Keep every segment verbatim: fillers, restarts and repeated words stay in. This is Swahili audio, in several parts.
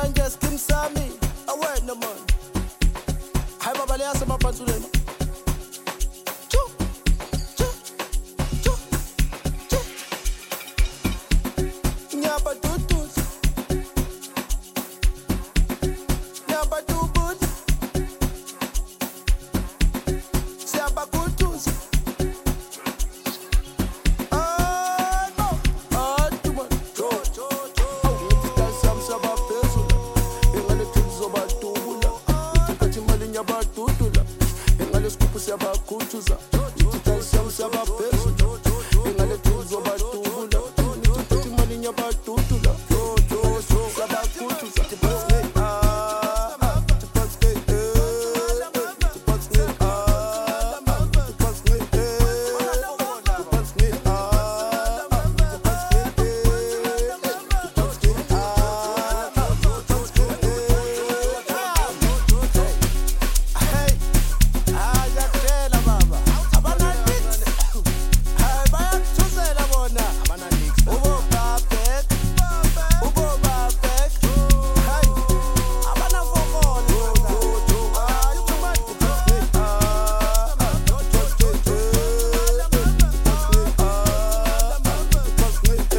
manje skim sami awena man hayi baba leyase maphansuleni chu chu chu chu nyaba tutut nyaba tubut siaba kutus Kutuza, itikasi saba peso, ingale tuzo batubula, nitupati mali nya batutula, yo yo so saba kutuza, tipasne ah, tipasne eh, tipasne ah, tipasne eh, tipasne ah, tipasne eh, tipasne ah, tipasne eh, hey, ah ya kela baba, abana nix, hey baya tuzela bona, abana nix, ubo babek, ubo babek, hey, abana vokolo, ah tuma tipasne ah, tipasne eh, tipasne ah, tipasne eh, tipasne ah, tipasne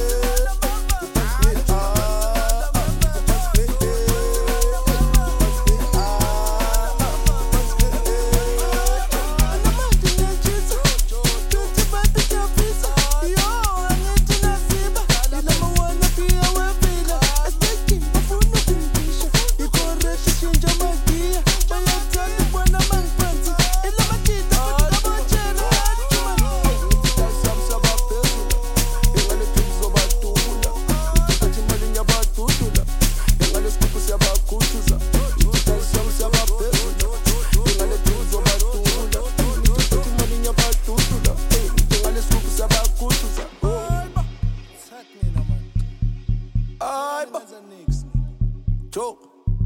Joe,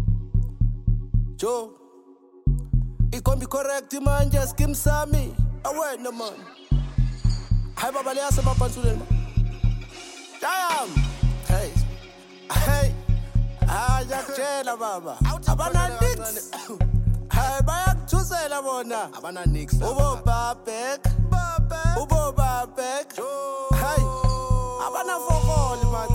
Joe, ikombi correct manje skim sami awena man hayi baba leyase maphansuleni damn hey hey ayakutshela baba abana nix hayi bayakuthusela bona abana nix ubo babek ubo babek hayi abana vokoli man